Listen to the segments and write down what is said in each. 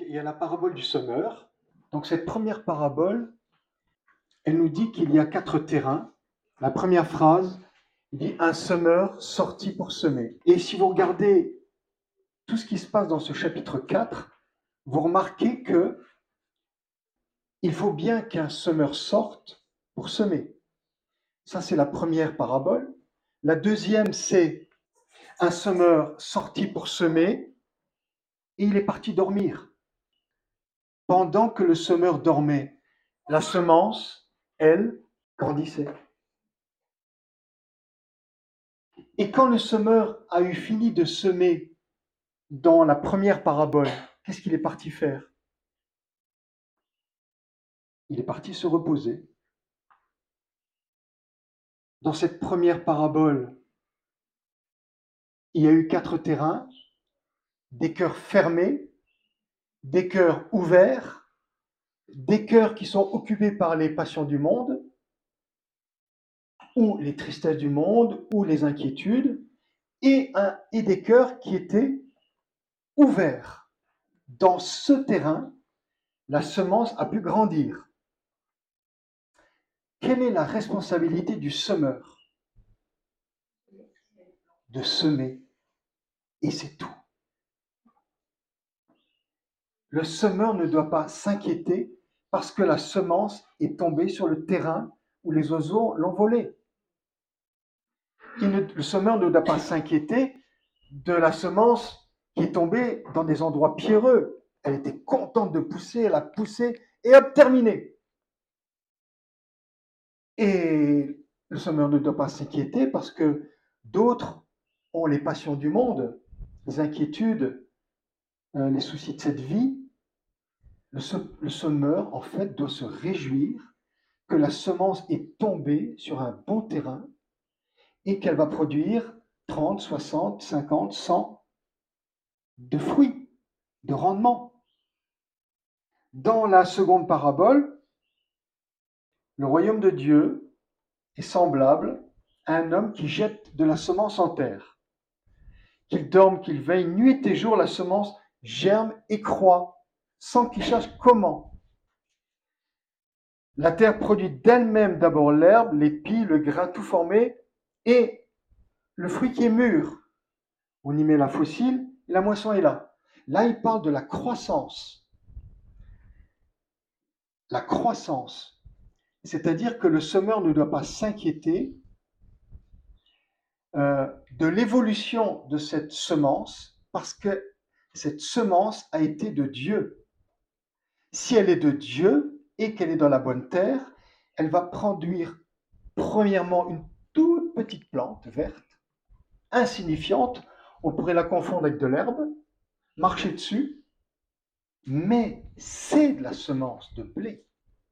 il y a la parabole du semeur. Donc cette première parabole, elle nous dit qu'il y a 4 terrains. La première phrase dit un semeur sorti pour semer. Et si vous regardez tout ce qui se passe dans ce chapitre 4, vous remarquez que il faut bien qu'un semeur sorte pour semer. Ça, c'est la première parabole. La deuxième, c'est un semeur sorti pour semer et il est parti dormir. Pendant que le semeur dormait, la semence, elle, grandissait. Et quand le semeur a eu fini de semer dans la première parabole, qu'est-ce qu'il est parti faire? Il est parti se reposer. Dans cette première parabole, il y a eu 4 terrains, des cœurs fermés, des cœurs ouverts, des cœurs qui sont occupés par les passions du monde, ou les tristesses du monde, ou les inquiétudes, et des cœurs qui étaient ouverts. Dans ce terrain, la semence a pu grandir. Quelle est la responsabilité du semeur? De semer. Et c'est tout. Le semeur ne doit pas s'inquiéter parce que la semence est tombée sur le terrain où les oiseaux l'ont volée. Le semeur ne doit pas s'inquiéter de la semence qui est tombée dans des endroits pierreux. Elle était contente de pousser, elle a poussé et hop, terminé. Et le semeur ne doit pas s'inquiéter parce que d'autres ont les passions du monde, les inquiétudes, les soucis de cette vie. Le semeur, en fait, doit se réjouir que la semence est tombée sur un bon terrain et qu'elle va produire 30, 60, 50, 100 de fruits, de rendement. Dans la seconde parabole, le royaume de Dieu est semblable à un homme qui jette de la semence en terre. Qu'il dorme, qu'il veille, nuit et jour, la semence germe et croît, sans qu'il cherche comment. La terre produit d'elle-même d'abord l'herbe, l'épi, le grain tout formé, et le fruit qui est mûr. On y met la faucille, et la moisson est là. Là, il parle de la croissance. La croissance. C'est-à-dire que le semeur ne doit pas s'inquiéter de l'évolution de cette semence, parce que cette semence a été de Dieu. Si elle est de Dieu et qu'elle est dans la bonne terre, elle va produire premièrement une toute petite plante verte, insignifiante, on pourrait la confondre avec de l'herbe, marcher dessus, mais c'est de la semence de blé.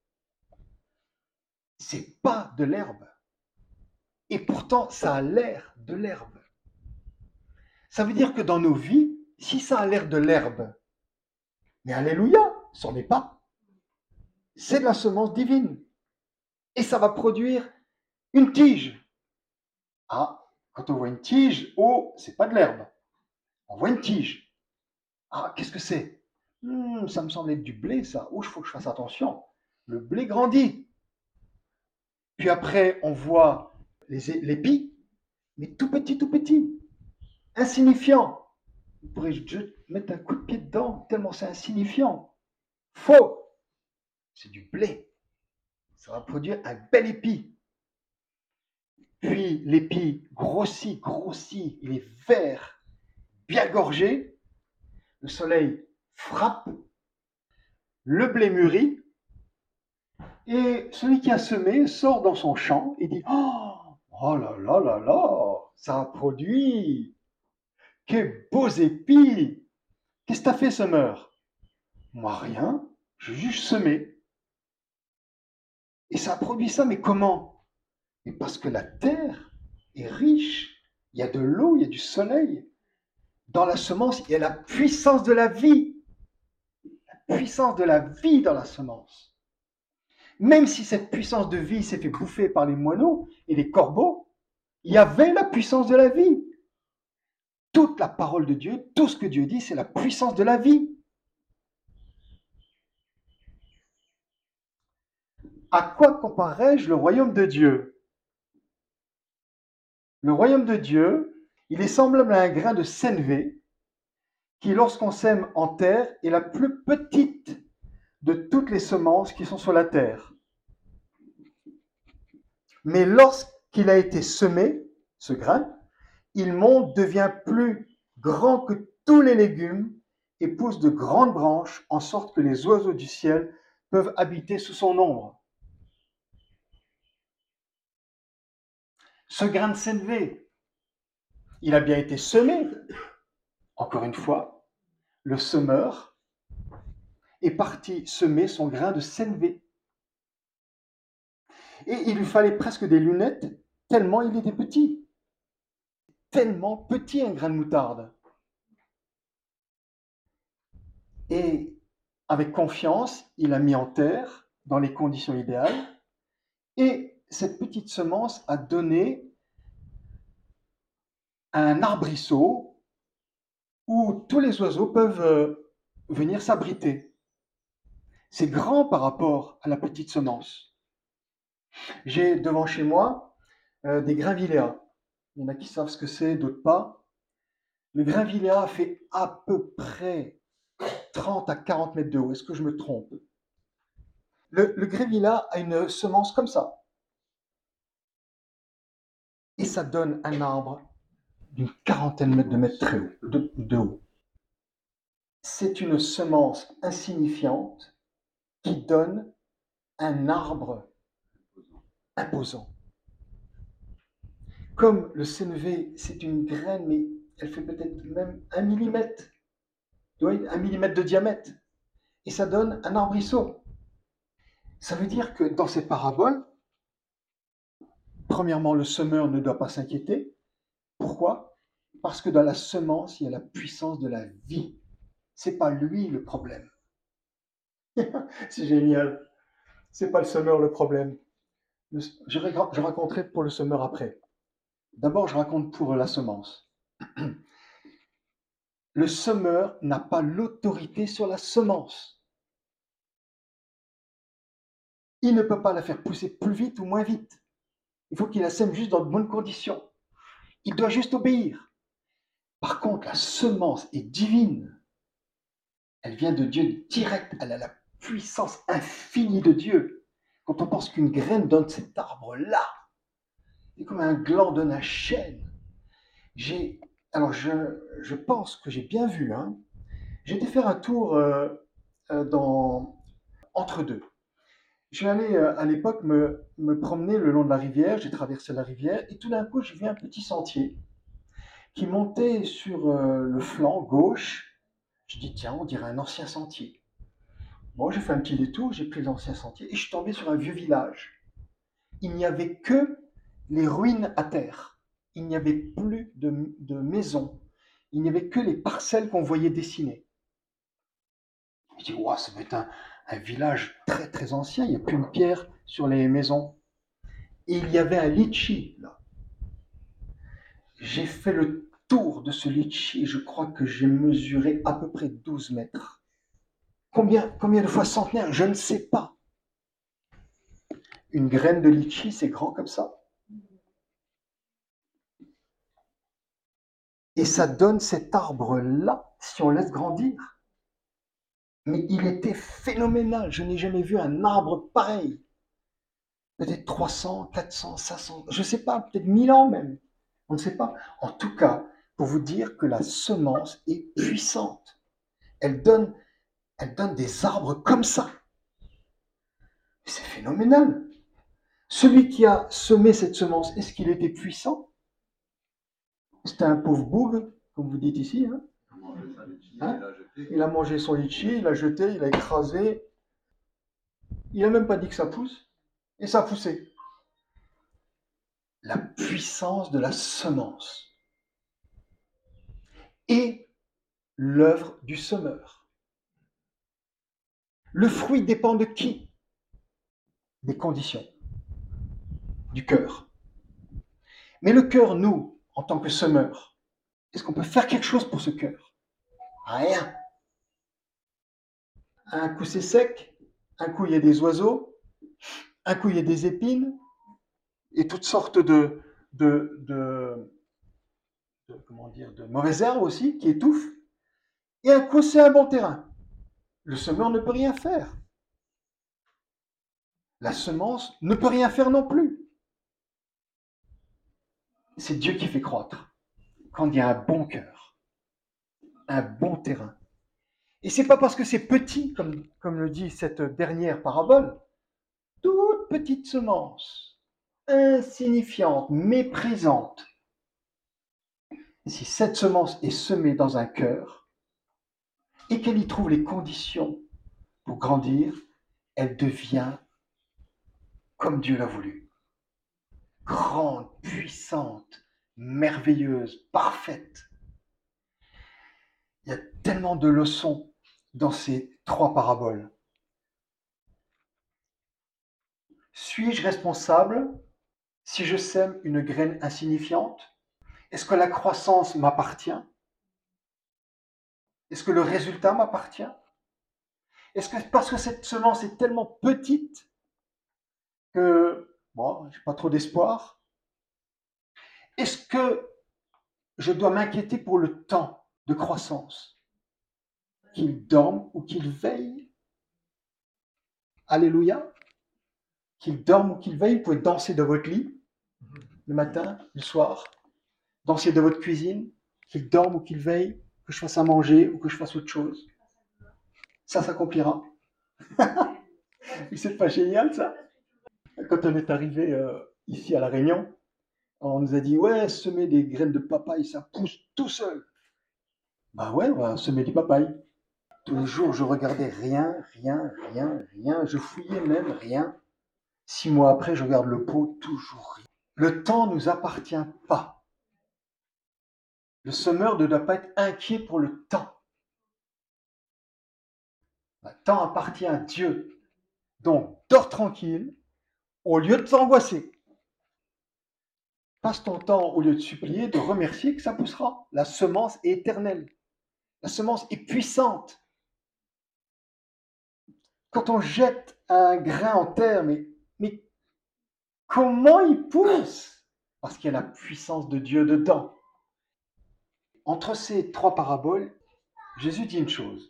C'est pas de l'herbe. Et pourtant, ça a l'air de l'herbe. Ça veut dire que dans nos vies, si ça a l'air de l'herbe, mais alléluia, c'en est pas. C'est de la semence divine. Et ça va produire une tige. Ah, quand on voit une tige, oh, c'est pas de l'herbe. On voit une tige. Ah, qu'est-ce que c'est? Ça me semble être du blé, ça. Oh, il faut que je fasse attention. Le blé grandit. Puis après, on voit l'épi, mais tout petit, insignifiant. Vous pourrez juste mettre un coup de pied dedans, tellement c'est insignifiant. Faux. C'est du blé. Ça va produire un bel épi. Puis l'épi grossit, il est vert, bien gorgé. Le soleil frappe, le blé mûrit, et celui qui a semé sort dans son champ et dit oh là là là là, ça a produit, quels beaux épis! Qu'est-ce que t'as fait, semeur? Moi, rien, j'ai juste semé. Et ça a produit ça, mais comment? Et parce que la terre est riche, il y a de l'eau, il y a du soleil. Dans la semence, il y a la puissance de la vie. La puissance de la vie dans la semence. Même si cette puissance de vie s'est fait bouffer par les moineaux et les corbeaux, il y avait la puissance de la vie. Toute la parole de Dieu, tout ce que Dieu dit, c'est la puissance de la vie. À quoi comparerais-je le royaume de Dieu? Le royaume de Dieu, il est semblable à un grain de sénévé qui, lorsqu'on sème en terre, est la plus petite de toutes les semences qui sont sur la terre. Mais lorsqu'il a été semé, ce grain, il monte, devient plus grand que tous les légumes et pousse de grandes branches en sorte que les oiseaux du ciel peuvent habiter sous son ombre. Ce grain de sénévé, il a bien été semé. Encore une fois, le semeur est parti semer son grain de sénévé. Et il lui fallait presque des lunettes tellement il était petit. Tellement petit un grain de moutarde. Et avec confiance, il a mis en terre dans les conditions idéales. Et cette petite semence a donné un arbrisseau où tous les oiseaux peuvent venir s'abriter. C'est grand par rapport à la petite semence. J'ai devant chez moi des grainvilléas. Il y en a qui savent ce que c'est, d'autres pas. Le grainvilléa fait à peu près 30 à 40 mètres de haut. Est-ce que je me trompe? Le grainvilléa a une semence comme ça. Et ça donne un arbre d'une quarantaine de mètres très haut, de haut. C'est une semence insignifiante qui donne un arbre imposant. Comme le sénévé, c'est une graine, mais elle fait peut-être même 1 millimètre, 1 millimètre de diamètre, et ça donne un arbrisseau. Ça veut dire que dans ces paraboles, premièrement, le semeur ne doit pas s'inquiéter. Pourquoi? Parce que dans la semence, il y a la puissance de la vie. C'est pas lui le problème. C'est génial. C'est pas le semeur le problème. Je raconterai pour le semeur après. D'abord, je raconte pour la semence. Le semeur n'a pas l'autorité sur la semence. Il ne peut pas la faire pousser plus vite ou moins vite. Il faut qu'il la sème juste dans de bonnes conditions. Il doit juste obéir. Par contre, la semence est divine. Elle vient de Dieu direct. Elle a la puissance infinie de Dieu. Quand on pense qu'une graine donne cet arbre-là, c'est comme un gland donne un chêne. Alors, je pense que j'ai bien vu. J'ai été faire un tour entre deux. Je suis allé à l'époque me promener le long de la rivière. J'ai traversé la rivière et tout d'un coup, j'ai vu un petit sentier qui montait sur le flanc gauche. Je dis, tiens, on dirait un ancien sentier. Bon, j'ai fait un petit détour, j'ai pris l'ancien sentier et je suis tombé sur un vieux village. Il n'y avait que les ruines à terre. Il n'y avait plus de maisons. Il n'y avait que les parcelles qu'on voyait dessinées. Je dis, wow, ça doit être un village très très ancien. Il n'y a plus une pierre sur les maisons. Et il y avait un litchi là. J'ai fait le tour de ce litchi et je crois que j'ai mesuré à peu près 12 mètres. Combien de fois centenaire? Je ne sais pas. Une graine de litchi, c'est grand comme ça. Et ça donne cet arbre-là, si on laisse grandir. Mais il était phénoménal. Je n'ai jamais vu un arbre pareil. Peut-être 300, 400, 500, je ne sais pas, peut-être 1000 ans même. On ne sait pas. En tout cas, pour vous dire que la semence est puissante. Elle donne des arbres comme ça. C'est phénoménal. Celui qui a semé cette semence, est-ce qu'il était puissant? C'était un pauvre boug, comme vous dites ici. Hein? Il a mangé son litchi, il a jeté, il a écrasé. Il n'a même pas dit que ça pousse. Et ça a poussé. La puissance de la semence. Et l'œuvre du semeur. Le fruit dépend de qui? Des conditions, du cœur. Mais le cœur, nous, en tant que semeurs, est-ce qu'on peut faire quelque chose pour ce cœur? Rien. Un coup c'est sec, un coup il y a des oiseaux, Un coup, il y a des épines et toutes sortes de, comment dire, de mauvaises herbes aussi qui étouffent. Et un coup, c'est un bon terrain. Le semeur ne peut rien faire. La semence ne peut rien faire non plus. C'est Dieu qui fait croître. Quand il y a un bon cœur, un bon terrain. Et c'est pas parce que c'est petit, comme le dit cette dernière parabole, toute petite semence, insignifiante, méprisante. Si cette semence est semée dans un cœur et qu'elle y trouve les conditions pour grandir, elle devient comme Dieu l'a voulu. Grande, puissante, merveilleuse, parfaite. Il y a tellement de leçons dans ces 3 paraboles. Suis-je responsable si je sème une graine insignifiante? Est-ce que la croissance m'appartient? Est-ce que le résultat m'appartient? Est-ce que parce que cette semence est tellement petite que bon, j'ai pas trop d'espoir? Est-ce que je dois m'inquiéter pour le temps de croissance? Qu'il dorme ou qu'il veille? Alléluia. Qu'il dorme ou qu'il veille, vous pouvez danser de votre lit le matin, le soir, danser de votre cuisine, qu'il dorme ou qu'il veille, que je fasse à manger ou que je fasse autre chose. Ça s'accomplira. C'est pas génial ça? Quand on est arrivé ici à La Réunion, on nous a dit ouais, semer des graines de papaye, ça pousse tout seul. Bah ouais, on va semer du papaye. Tous les jours, je regardais rien, rien, rien, rien. Je fouillais même rien. 6 mois après, je regarde le pot, toujours rien. Le temps ne nous appartient pas. Le semeur ne doit pas être inquiet pour le temps. Le temps appartient à Dieu. Donc, dors tranquille au lieu de t'angoisser. Passe ton temps, au lieu de supplier, de remercier que ça poussera. La semence est éternelle. La semence est puissante. Quand on jette un grain en terre, mais comment il pousse? Parce qu'il y a la puissance de Dieu dedans. Entre ces 3 paraboles, Jésus dit une chose.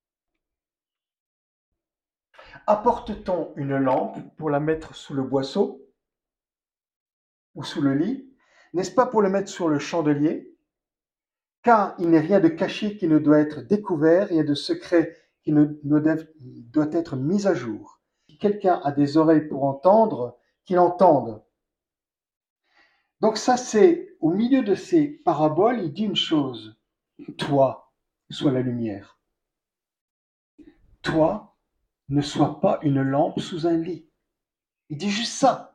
Apporte-t-on une lampe pour la mettre sous le boisseau ou sous le lit? N'est-ce pas pour le mettre sur le chandelier? Car il n'est rien de caché qui ne doit être découvert, rien de secret qui ne doit être mis à jour. Si quelqu'un a des oreilles pour entendre, qu'il entende. Donc ça, c'est au milieu de ces paraboles, il dit une chose. Toi, sois la lumière. Toi, ne sois pas une lampe sous un lit. Il dit juste ça.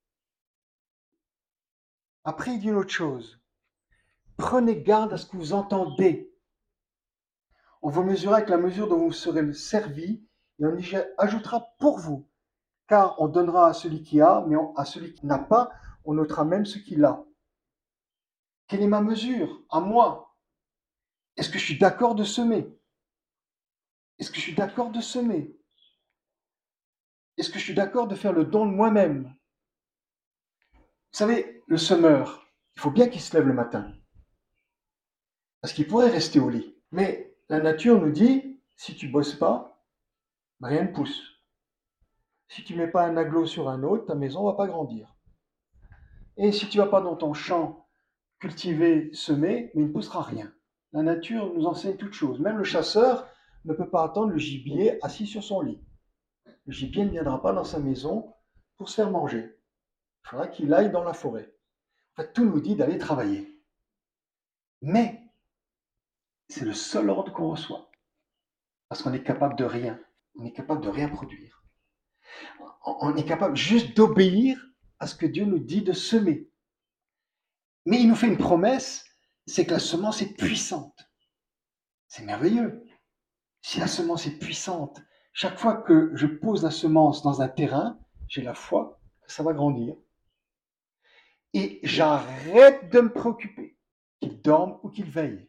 Après, il dit une autre chose. Prenez garde à ce que vous entendez. On vous mesurera avec la mesure dont vous serez servi et on y ajoutera pour vous. Car on donnera à celui qui a, mais à celui qui n'a pas, on notera même ce qu'il a. Quelle est ma mesure? À moi. Est-ce que je suis d'accord de semer? Est-ce que je suis d'accord de semer? Est-ce que je suis d'accord de faire le don de moi-même? Vous savez, le semeur, il faut bien qu'il se lève le matin. Parce qu'il pourrait rester au lit. Mais la nature nous dit, si tu bosses pas, rien ne pousse. Si tu mets pas un agneau sur un autre, ta maison va pas grandir. Et si tu vas pas dans ton champ cultiver, semer, mais il ne poussera rien. La nature nous enseigne toutes choses. Même le chasseur ne peut pas attendre le gibier assis sur son lit. Le gibier ne viendra pas dans sa maison pour se faire manger. Il faudra qu'il aille dans la forêt. En fait, tout nous dit d'aller travailler. Mais c'est le seul ordre qu'on reçoit. Parce qu'on est capable de rien. On est capable de rien produire. On est capable juste d'obéir à ce que Dieu nous dit de semer. Mais il nous fait une promesse, c'est que la semence est puissante. C'est merveilleux. Si la semence est puissante, chaque fois que je pose la semence dans un terrain, j'ai la foi que ça va grandir. Et j'arrête de me préoccuper qu'il dorme ou qu'il veille.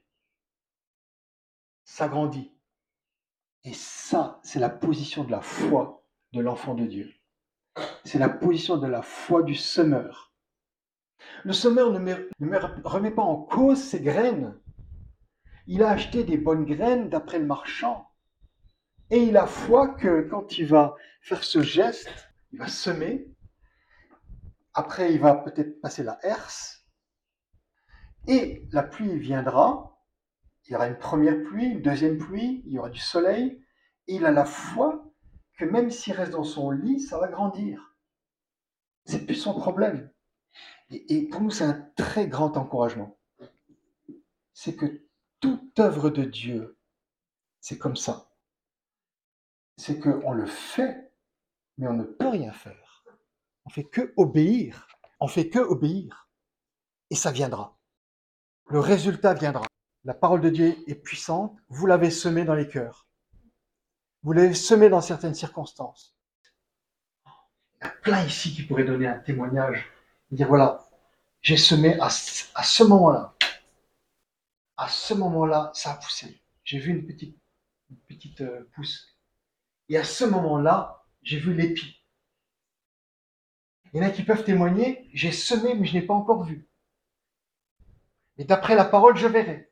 Ça grandit. Et ça, c'est la position de la foi de l'enfant de Dieu. C'est la position de la foi du semeur. Le semeur ne remet pas en cause ses graines. Il a acheté des bonnes graines d'après le marchand. Et il a foi que quand il va faire ce geste, il va semer. Après, il va peut-être passer la herse. Et la pluie viendra. Il y aura une première pluie, une deuxième pluie, il y aura du soleil. Et il a la foi que même s'il reste dans son lit, ça va grandir. C'est plus son problème. Et pour nous, c'est un très grand encouragement. C'est que toute œuvre de Dieu, c'est comme ça. C'est qu'on le fait, mais on ne peut rien faire. On fait que obéir. On fait que obéir. Et ça viendra. Le résultat viendra. La parole de Dieu est puissante. Vous l'avez semée dans les cœurs. Vous l'avez semée dans certaines circonstances. Il y a plein ici qui pourraient donner un témoignage. Et dire voilà, j'ai semé à ce moment-là. À ce moment-là, ça a poussé. J'ai vu une petite pousse. Et à ce moment-là, j'ai vu l'épi. Il y en a qui peuvent témoigner, j'ai semé, mais je n'ai pas encore vu. Et d'après la parole, je verrai.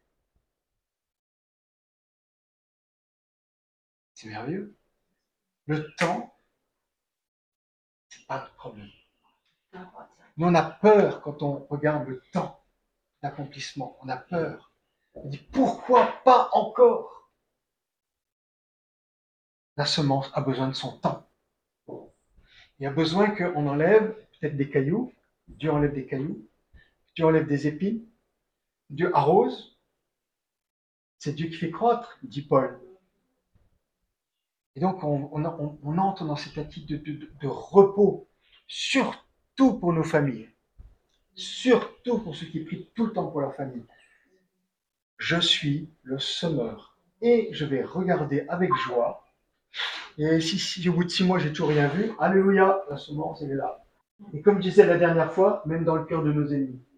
C'est merveilleux. Le temps, c'est pas le problème. Mais on a peur quand on regarde le temps d'accomplissement. On a peur. On dit pourquoi pas encore? La semence a besoin de son temps. Il y a besoin qu'on enlève peut-être des cailloux. Dieu enlève des cailloux. Dieu enlève des épines. Dieu arrose. C'est Dieu qui fait croître, dit Paul. Et donc on entre dans cette attitude de repos, surtout pour nos familles. Surtout pour ceux qui prient tout le temps pour leur famille. Je suis le semeur et je vais regarder avec joie. Et si au bout de 6 mois, j'ai toujours rien vu, alléluia, la semence, elle est là. Et comme je disais la dernière fois, même dans le cœur de nos ennemis.